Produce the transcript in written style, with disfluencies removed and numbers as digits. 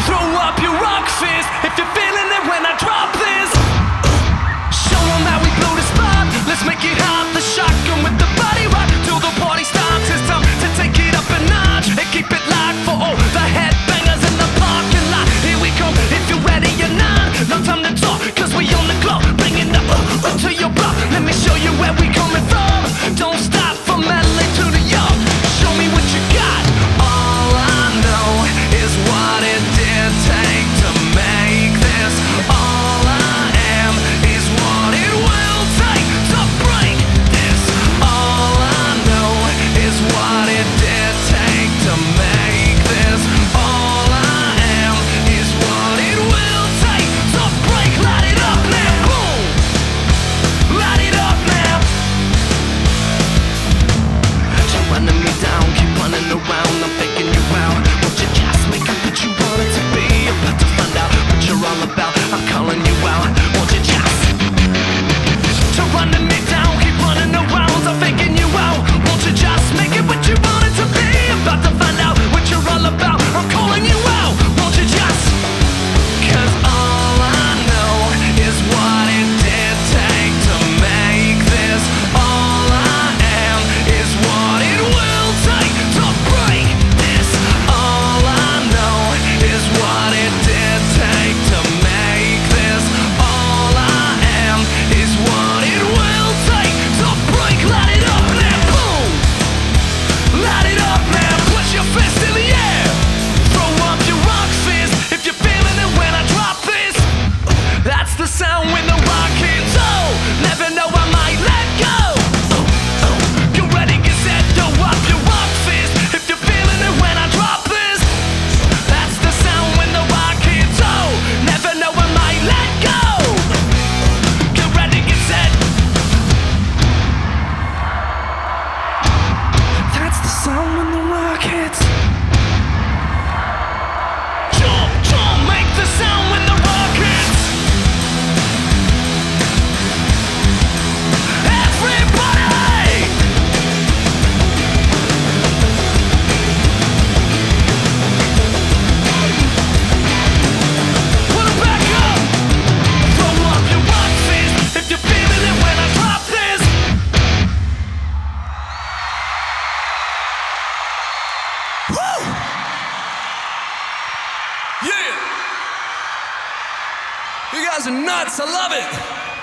Throw up your rock fist if you're feeling it when I drop this. Show 'em how we blow the spot. Let's make it hot. The shotgun with the body rock till the party stops. It's time to take it up a notch and keep it locked for all the headbangers in the parking lot. Here we come. If you're ready or not, no time to talk, 'cause we on the clock. Bring it up to your block. Let me show you where we coming from. Don't stop from LA to New York. Show me what you got. All I know is what it did take to make this. All I am is what it will take to break this. All I know is what it did take to make this. All I am is what it will take to break. Light it up now, boom. Light it up now. You're running me down, keep running around. I'm faking you out. Won't you just make it what you want it to be? About to find out what you're all about. I'm calling you out. Won't you just? You're running me down, keep running around. I'm faking you out. Won't you just make it what you want it to be? About to find out what you're all about. I'm calling you out. Won't you just? 'Cause all I know is what it did take to make this. All I am is what it will take to break this. All I know is what it did take to make this. All I am is what it will take to break. Light it up now, boom. Light it up now, put your fist in the air. Throw up your rock fist if you're feeling it when I drop this. That's the sound when the rock hits. Oh, never know I might let go. You ready, get set, throw up your rock fist if you're feeling it when I drop this. That's the sound when the rock hits. Oh, never know I might let go. Get ready, get set. That's the sound when the rock hits. Jump, jump, make the sound when the rock hits. Everybody! Put it back up. Throw up your rock fist if you're feeling it when I drop this. Woo! Yeah! You guys are nuts, I love it!